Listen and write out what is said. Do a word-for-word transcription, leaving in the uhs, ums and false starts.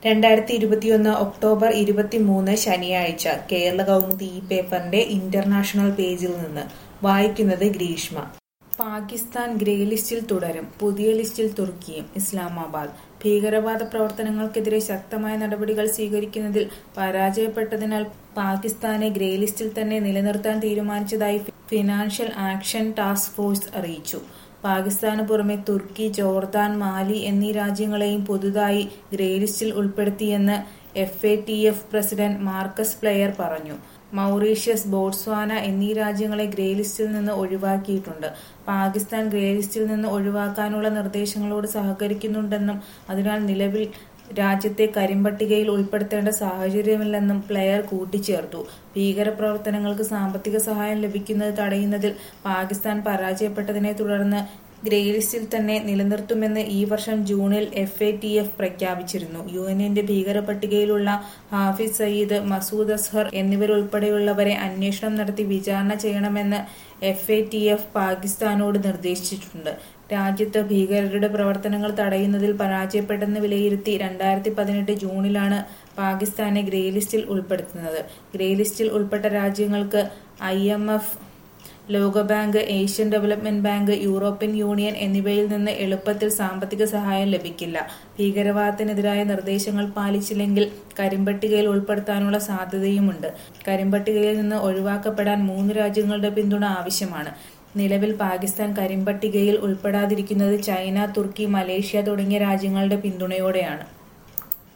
രണ്ടായിരത്തി ഇരുപത്തിയൊന്ന് ഒക്ടോബർ ഇരുപത്തിമൂന്ന് ശനിയാഴ്ച കേരള കൗമുദി ഈ പേപ്പറിന്റെ ഇന്റർനാഷണൽ പേജിൽ നിന്ന് വായിക്കുന്നത് ഗ്രീഷ്മ. പാകിസ്ഥാൻ ഗ്രേ ലിസ്റ്റിൽ തുടരും, പുതിയ ലിസ്റ്റിൽ തുർക്കിയും. ഇസ്ലാമാബാദ്. ഭീകരവാദ പ്രവർത്തനങ്ങൾക്കെതിരെ ശക്തമായ നടപടികൾ സ്വീകരിക്കുന്നതിൽ പരാജയപ്പെട്ടതിനാൽ പാകിസ്ഥാനെ ഗ്രേ ലിസ്റ്റിൽ തന്നെ നിലനിർത്താൻ തീരുമാനിച്ചതായി ഫിനാൻഷ്യൽ ആക്ഷൻ ടാസ്ക് ഫോഴ്സ് അറിയിച്ചു. പാകിസ്ഥാന് പുറമെ തുർക്കി, ജോർദാൻ, മാലി എന്നീ രാജ്യങ്ങളെയും പുതുതായി ഗ്രേ ലിസ്റ്റിൽ ഉൾപ്പെടുത്തിയെന്ന് F A T F president Marcus Pleyer പറഞ്ഞു. മൗറീഷ്യസ്, ബോട്സ്വാന എന്നീ രാജ്യങ്ങളെ ഗ്രേ ലിസ്റ്റിൽ നിന്ന് ഒഴിവാക്കിയിട്ടുണ്ട്. പാകിസ്ഥാൻ ഗ്രേ ലിസ്റ്റിൽ നിന്ന് ഒഴിവാക്കാനുള്ള നിർദ്ദേശങ്ങളോട് സഹകരിക്കുന്നുണ്ടെന്നും അതിനാൽ നിലവിൽ രാജ്യത്തെ കരിമ്പട്ടികയിൽ ഉൾപ്പെടുത്തേണ്ട സാഹചര്യമില്ലെന്നും പ്ലെയർ കൂട്ടിച്ചേർത്തു. ഭീകരപ്രവർത്തനങ്ങൾക്ക് സാമ്പത്തിക സഹായം ലഭിക്കുന്നത് തടയുന്നതിൽ പാകിസ്ഥാൻ പരാജയപ്പെട്ടതിനെ തുടർന്ന് ഗ്രേ ലിസ്റ്റിൽ തന്നെ നിലനിർത്തുമെന്ന് ഈ വർഷം ജൂണിൽ എഫ് എ ടി എഫ് പ്രഖ്യാപിച്ചിരുന്നു. യു എന്നിന്റെ ഭീകര പട്ടികയിലുള്ള ഹാഫിസ് സയീദ്, മസൂദ് അസ്ഹർ എന്നിവരുൾപ്പെടെയുള്ളവരെ അന്വേഷണം നടത്തി വിചാരണ ചെയ്യണമെന്ന് എഫ് എ ടി എഫ് പാകിസ്ഥാനോട് നിർദ്ദേശിച്ചിട്ടുണ്ട്. രാജ്യത്ത് ഭീകരരുടെ പ്രവർത്തനങ്ങൾ തടയുന്നതിൽ പരാജയപ്പെട്ടെന്ന് വിലയിരുത്തി രണ്ടായിരത്തി പതിനെട്ട് ജൂണിലാണ് പാകിസ്ഥാനെ ഗ്രേ ലിസ്റ്റിൽ ഉൾപ്പെടുത്തുന്നത്. ഗ്രേ ലിസ്റ്റിൽ ഉൾപ്പെട്ട രാജ്യങ്ങൾക്ക് ഐ എം എഫ്, ലോകബാങ്ക്, Asian Development Bank, European Union എന്നിവയിൽ നിന്ന് എളുപ്പത്തിൽ സാമ്പത്തിക സഹായം ലഭിക്കില്ല. ഭീകരവാദത്തിനെതിരായ നിർദ്ദേശങ്ങൾ പാലിച്ചില്ലെങ്കിൽ കരിമ്പട്ടികയിൽ ഉൾപ്പെടുത്താനുള്ള സാധ്യതയുമുണ്ട്. കരിമ്പട്ടികയിൽ നിന്ന് ഒഴിവാക്കപ്പെടാൻ മൂന്ന് രാജ്യങ്ങളുടെ പിന്തുണ ആവശ്യമാണ്. നിലവിൽ പാകിസ്ഥാൻ കരിമ്പട്ടികയിൽ ഉൾപ്പെടാതിരിക്കുന്നത് ചൈന, തുർക്കി, മലേഷ്യ തുടങ്ങിയ രാജ്യങ്ങളുടെ പിന്തുണയോടെയാണ്.